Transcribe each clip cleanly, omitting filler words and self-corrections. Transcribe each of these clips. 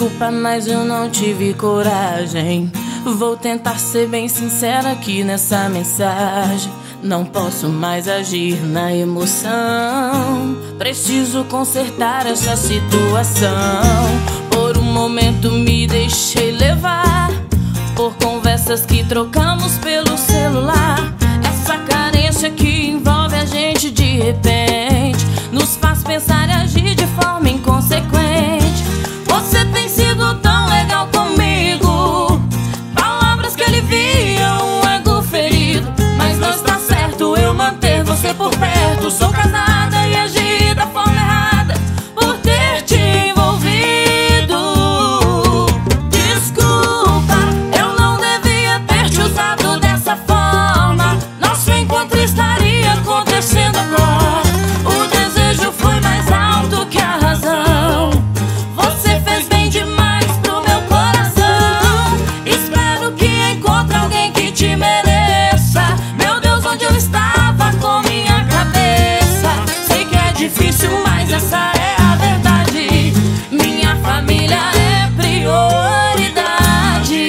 Desculpa, mas eu não tive coragem. Vou tentar ser bem sincera aqui nessa mensagem. Não posso mais agir na emoção. Preciso consertar essa situação. Por um momento me deixei levar por conversas que trocamos pelo celular. Essa carência que envolve a gente de repente nos faz pensar e agir de forma inconsequente. Você tem sido tão legal comigo, palavras que aliviam um ego ferido. Mas não está certo eu manter você por perto. Sou casada e agi da forma errada por ter te envolvido. Desculpa, eu não devia ter te usado dessa forma. Nosso encontro estaria acontecendo agora. O desejo foi mais alto que a razão. Você fez bem demais pro meu coração. Espero que encontre alguém que te mereça. Meu Deus, onde eu estava com minha cabeça? Sei que é difícil, mas essa é a verdade. Minha família é prioridade.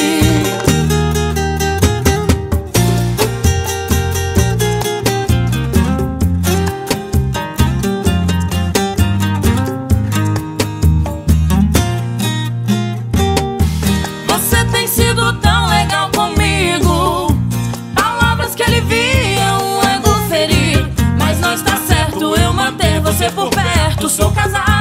Você tem sido tão legal comigo, palavras que aliviam um ego ferido. Mas não está certo eu manter você por perto. Sou casada